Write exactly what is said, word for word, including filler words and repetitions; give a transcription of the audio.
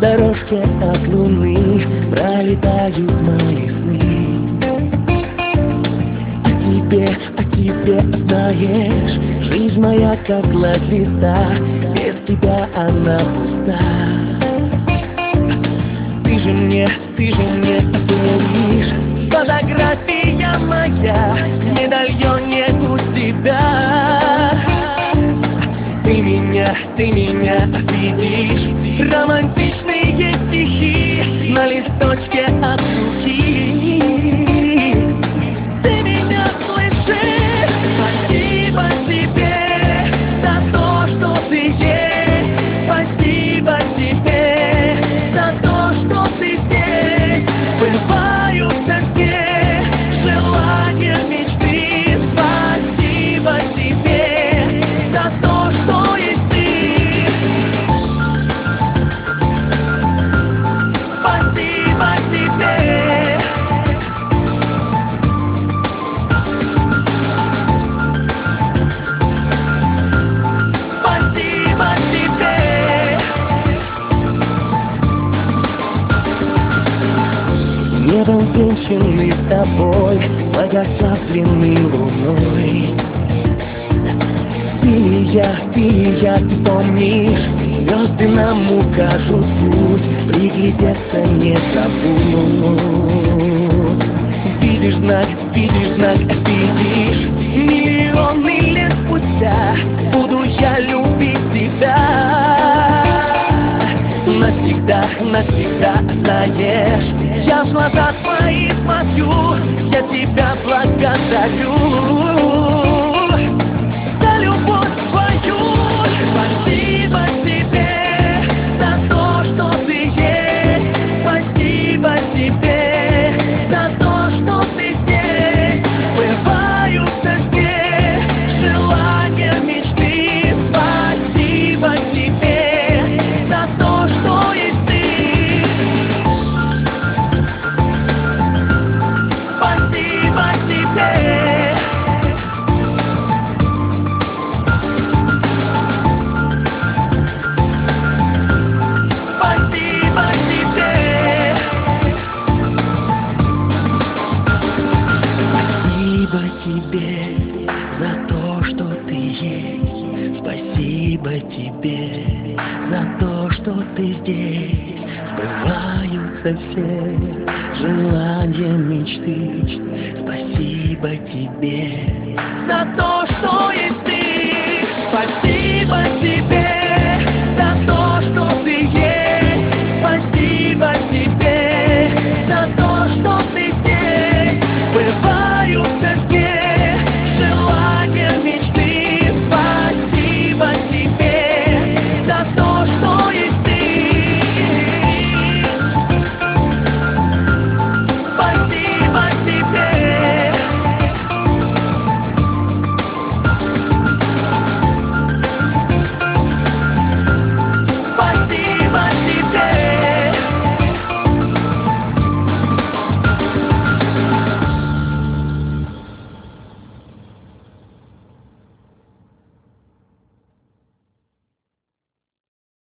дорожке от луны пролетают мои сны. О тебе, о тебе знаешь, жизнь моя как гладь листа, без тебя она пуста. Ты же мне, ты же мне веришь, фотография моя, в медальоне у тебя. Ты меня, ты меня видишь, романтичные стихи на листочке от руки. Ты меня слышишь? Спасибо тебе за то, что ты есть. Спасибо тебе за то, что ты здесь. Сбываются все желания, мечты. Спасибо тебе за то, что есть ты. Спасибо тебе. Спасибо тебе. Небом венчанный с тобой, благословленный луной. Пилия, пилия, ты помнишь, звезды нам укажут путь, приглядеться не забудь. Видишь знак, видишь знак, видишь, миллионы лет спустя буду я любить тебя. Навсегда, навсегда, знаешь, я в глаза твои смотрю, я тебя благодарю за любовь твою. Спасибо тебе за то, что ты есть. Спасибо тебе за то, что ты здесь. Сбываются все желания, мечты. Спасибо тебе за то, что есть ты. Спасибо тебе. Спасибо тебе. Спасибо тебе за то, что ты есть. Спасибо тебе за то, что ты здесь. Сбываются все желания, мечты. Спасибо тебе за то, что есть ты. Спасибо тебе.